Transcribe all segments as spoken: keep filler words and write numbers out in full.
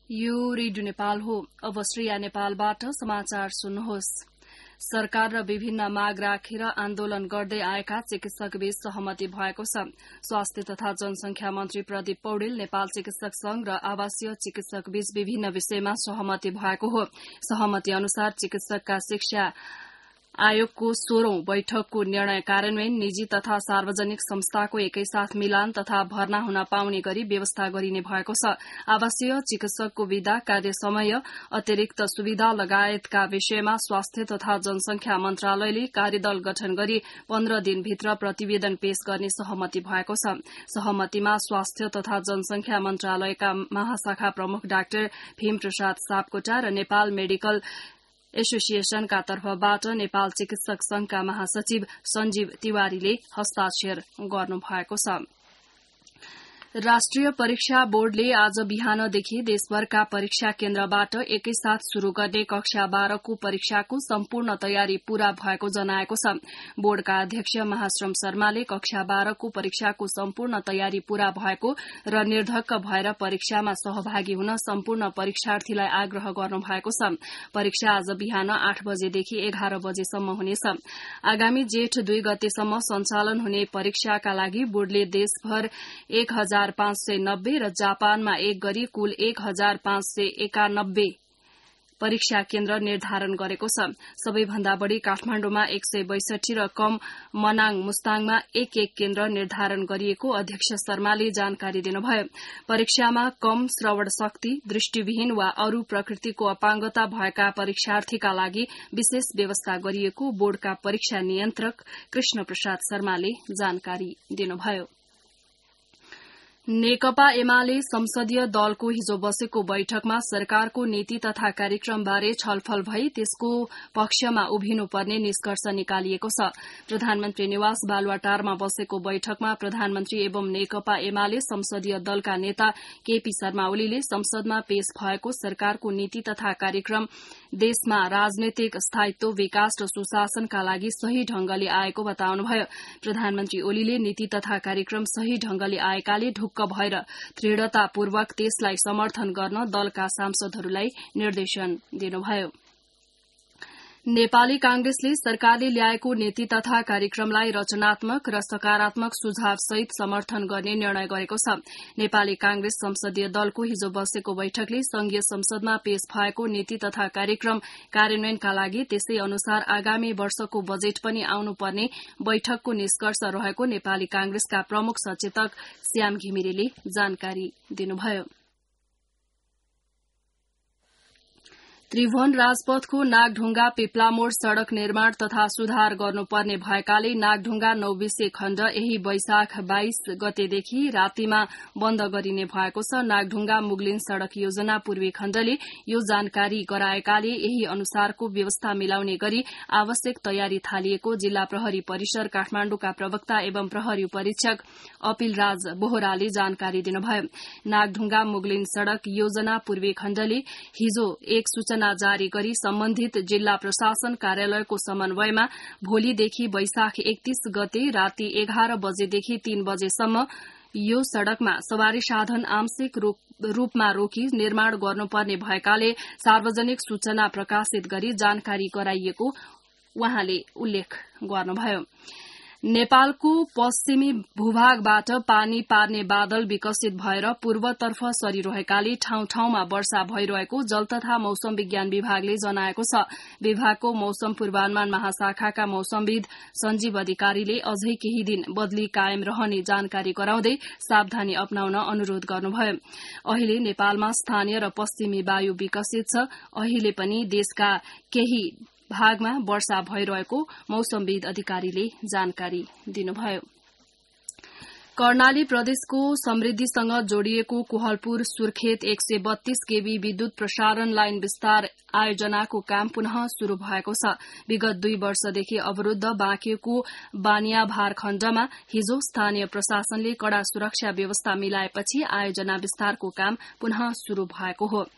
यो रेडियो नेपाल हो। अब श्रेया नेपालबाट समाचार सुन्नुहोस्। सरकार र विभिन्न माग राखेर आन्दोलन गर्दै आएका चिकित्सकबीच सहमति भएको छ। स्वास्थ्य तथा जनसंख्या मन्त्री प्रदीप पौडेल, नेपाल चिकित्सक संघ र आवासीय चिकित्सकबीच विभिन्न विषयमा सहमति भएको हो। सहमति अनुसार चिकित्सकका शिक्षा आयोगको सोह्रौं बैठकको निर्णय कार्यान्वयन निजी तथा सार्वजनिक संस्थाको एकैसाथ मिलान तथा भर्ना हुन पाउने गरी व्यवस्था गरिने भएको छ। आवासीय चिकित्सकको विधा, कार्य समय, अतिरिक्त सुविधा लगायतका विषयमा स्वास्थ्य तथा जनसंख्या मन्त्रालयले कार्यदल गठन गरी पन्ध्र दिनभित्र प्रतिवेदन पेश गर्ने सहमति भएको छ। सहमतिमा स्वास्थ्य तथा जनसंख्या मन्त्रालयका महाशाखा प्रमुख डाक्टर भीमप्रसाद सापकोटा र नेपाल मेडिकल एसोसिएशनका तर्फबाट नेपाल चिकित्सक संघका महासचिव सञ्जीव तिवारीले हस्ताक्षर गर्नुभएको छ। राष्ट्रिय परीक्षा बोर्डले आज बिहानदेखि देशभरका परीक्षा केन्द्रबाट एकैसाथ शुरू गर्ने कक्षा बाह्रको परीक्षाको सम्पूर्ण तयारी पूरा भएको जनाएको छ। बोर्डका अध्यक्ष महाश्रम शर्माले कक्षा बाह्रको परीक्षाको सम्पूर्ण तयारी पूरा भएको र निर्धक्क भएर परीक्षामा सहभागी हुन सम्पूर्ण परीक्षार्थीलाई आग्रह गर्नुभएको छ। परीक्षा आज बिहान आठ बजेदेखि एघार बजेसम्म हुनेछ। आगामी जेठ दुई गतेसम्म सञ्चालन हुने परीक्षाका लागि बोर्डले देशभर एक हजार पाँच सय नब्बे र जापानमा एक गरी कुल एक हजार पाँच सय एकानब्बे परीक्षा केन्द्र निर्धारण गरेको छ। सबैभन्दा बढ़ी काठमाण्डुमा एक सय बैसठी र कम मनाङ मुस्ताङमा एक एक केन्द्र निर्धारण गरिएको अध्यक्ष शर्माले जानकारी दिनुभयो। परीक्षामा कम श्रवण शक्ति, दृष्टिविहीन वा अरू प्रकृतिको अपाङ्गता भएका परीक्षार्थीका लागि विशेष व्यवस्था गरिएको बोर्डका परीक्षा नियन्त्रक कृष्ण प्रसाद शर्माले जानकारी दिनुभयो। नेकपा एमाले संसदीय दलको हिजो बसेको बैठकमा सरकारको नीति तथा कार्यक्रमबारे छलफल भई त्यसको पक्षमा उभिनुपर्ने निष्कर्ष निकालिएको छ। प्रधानमन्त्री निवास बालुवाटारमा बसेको बैठकमा प्रधानमन्त्री एवं नेकपा एमाले संसदीय दलका नेता केपी शर्मा ओलीले संसदमा पेश भएको सरकारको नीति तथा कार्यक्रम देशमा राजनैतिक स्थायित्व, विकास र सुशासनका लागि सही ढंगले आएको बताउनुभयो। प्रधानमन्त्री ओलीले नीति तथा कार्यक्रम सही ढंगले आएकाले ढुक्क भएर दृढ़तापूर्वक त्यसलाई समर्थन गर्न दलका सांसदहरूलाई निर्देशन दिनुभयो। नेपाली कांग्रेसले सरकारले ल्याएको नीति तथा कार्यक्रमलाई रचनात्मक र सकारात्मक सुझावसहित समर्थन गर्ने निर्णय गरेको छ। नेपाली कांग्रेस संसदीय दलको हिजो बसेको बैठकले संघीय संसदमा पेश भएको नीति तथा कार्यक्रम कार्यान्वयनका लागि त्यसै अनुसार आगामी वर्षको बजेट पनि आउनुपर्ने बैठकको निष्कर्ष रहेको नेपाली कांग्रेसका प्रमुख सचेतक श्याम घिमिरेले जानकारी दिनुभयो। त्रिभुवन राजपथको नागढुङ्गा पिप्लामोड सड़क निर्माण तथा सुधार गर्नुपर्ने भएकाले नागढुङ्गा नौबिसे खण्ड यही वैशाख बाइस गतेदेखि रातिमा बन्द गरिने भएको छ। नागढुङ्गा मुगलिन सड़क योजना पूर्वी खण्डले यो जानकारी गराएकाले यही अनुसारको व्यवस्था मिलाउने गरी आवश्यक तयारी थालिएको जिल्ला प्रहरी परिसर काठमाण्डुका प्रवक्ता एवं प्रहरी परीक्षक अपिलराज बोहराले जानकारी दिनुभयो। नागढुङ्गा मुगलिन सड़क योजना पूर्वी खण्डले हिजो एक सूचना जारी गरी सम्बन्धित जिल्ला प्रशासन कार्यालयको समन्वयमा भोलिदेखि वैशाख एकतीस गते राति एघार बजेदेखि तीन बजेसम्म यो सड़कमा सवारी साधन आंशिक रूपमा रोकी निर्माण गर्नुपर्ने भएकाले सार्वजनिक सूचना प्रकाशित गरी जानकारी गराइएको उहाँले उल्लेख गर्नुभयो। नेपालको पश्चिमी भूभागबाट पानी पार्ने बादल विकसित भएर पूर्वतर्फ सरिरहेकाले ठाउँ ठाउँमा वर्षा भइरहेको जल तथा मौसम विज्ञान विभागले जनाएको छ। विभागको मौसम पूर्वानुमान महाशाखाका मौसमविद सञ्जीव अधिकारीले अझै केही दिन बदली कायम रहने जानकारी गराउँदै सावधानी अपनाउन अनुरोध गर्नुभयो। अहिले नेपालमा स्थानीय र पश्चिमी वायु विकसित छ। अहिले पनि देशका केही भागमा वर्षा भइरहेको मौसमविद अधिकारीले जानकारी दिनुभयो। कर्णाली प्रदेशको समृद्धिसँग जोडिएको कोहलपुर सुर्खेत एक सय बत्तीस केवी विद्युत प्रसारण लाइन विस्तार आयोजनाको काम पुनः शुरू भएको छ। विगत दुई वर्षदेखि अवरूद्ध बाँकिएको बानियाभार खण्डमा हिजो स्थानीय प्रशासनले कड़ा सुरक्षा व्यवस्था मिलाएपछि आयोजना विस्तारको काम पुनः शुरू भएको हो।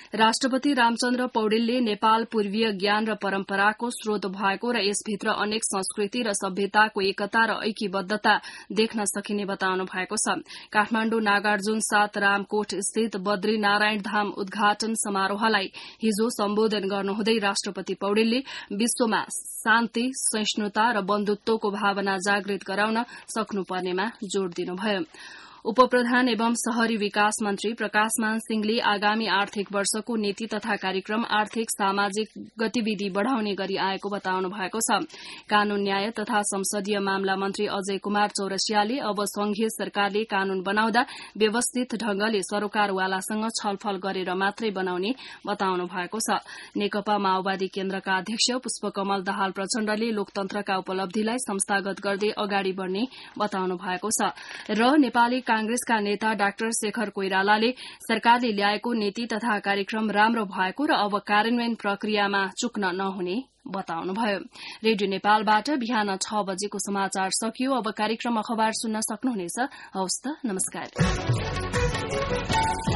राष्ट्रपति रामचन्द्र पौडेलले नेपाल पूर्वीय ज्ञान र परम्पराको स्रोत भएको र यसभित्र अनेक संस्कृति र सभ्यताको एकता र ऐक्यबद्धता देख्न सकिने बताउनु भएको छ। काठमाण्डु नागार्जुन सात रामकोट स्थित बद्री नारायण धाम उद्घाटन समारोहलाई हिजो सम्बोधन गर्नुहुँदै राष्ट्रपति पौडेलले विश्वमा शान्ति, सहिष्णुता र बन्धुत्वको भावना जागृत गराउन सक्नुपर्नेमा जोड़ दिनुभयो। उपप्रधान एवं शहरी विकास मन्त्री प्रकाशमान सिंहले आगामी आर्थिक वर्षको नीति तथा कार्यक्रम आर्थिक सामाजिक गतिविधि बढ़ाउने गरी आएको बताउनु भएको छ। कानून न्याय तथा संसदीय मामला मन्त्री अजय कुमार चौरसियाले अब संघीय सरकारले कानून बनाउँदा व्यवस्थित ढंगले सरोकारवालासँग छलफल गरेर मात्रै बनाउने बताउनु भएको छ। नेकपा माओवादी केन्द्रका अध्यक्ष पुष्पकमल दाहाल प्रचण्डले लोकतन्त्रका उपलब्धिलाई संस्थागत गर्दै अगाडि बढ़ने बताउनु भएको छ र नेपाली कांग्रेसका नेता डाक्टर शेखर कोइरालाले सरकारले ल्याएको नीति तथा कार्यक्रम राम्रो भएको र अब कार्यान्वयन प्रक्रियामा चुक्न नहुने बताउनुभयो। रेडियो नेपालबाट बिहान छ बजेको समाचार सकियो। अब कार्यक्रम अखबार सुन्न सक्नुहुनेछ। हवस् त, नमस्कार।